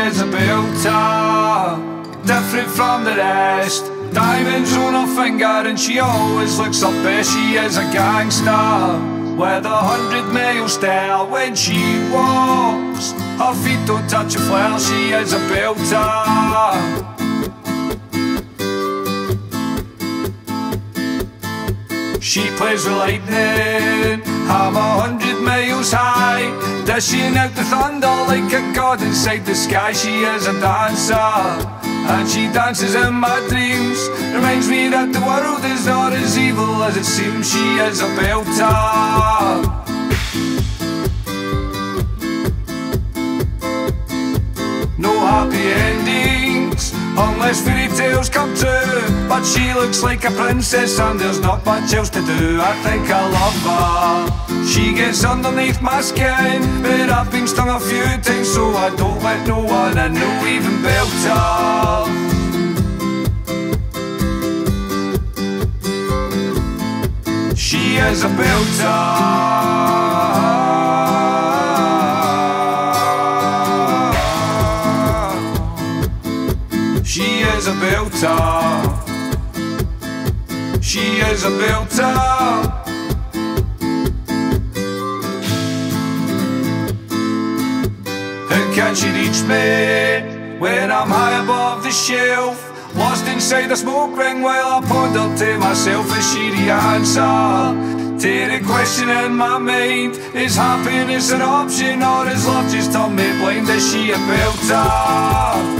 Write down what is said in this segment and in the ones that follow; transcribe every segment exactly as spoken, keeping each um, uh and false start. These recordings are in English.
is a builder, different from the rest. Diamonds on her finger and she always looks her best. She is a gangster with a hundred mile stare. When she walks, her feet don't touch a floor. She is a builder. She plays with lightning, I'm a hundred miles high, dishing out the thunder like a god inside the sky. She is a dancer, and she dances in my dreams. Reminds me that the world is not as evil as it seems. She is a belter. No happy endings, unless fairy tales come true. But she looks like a princess and there's not much else to do. I think I love her, she gets underneath my skin. But I've been stung a few times, so I don't let no one I know even belt her. She is a belter. She is a belter. She is a belter. How can she reach me when I'm high above the shelf? Lost inside the smoke ring while I ponder to myself, is she the answer to the question in my mind? Is happiness an option, or is love just turned me blind? Is she a belter?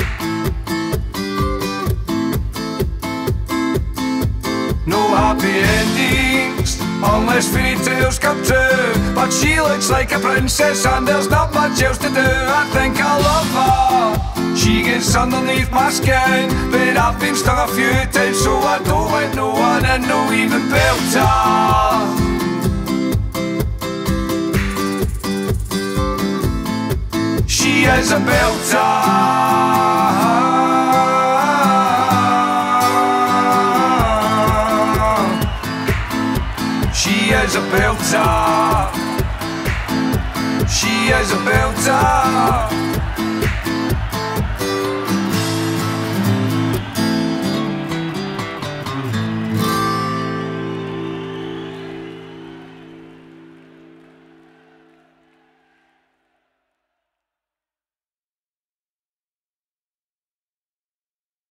No happy endings, unless fairy tales come true. But she looks like a princess and there's not much else to do. I think I love her, she gets underneath my skin. But I've been stung a few times, so I don't let no one in, no even belter. She is a belter. She is a belter. She is a belter.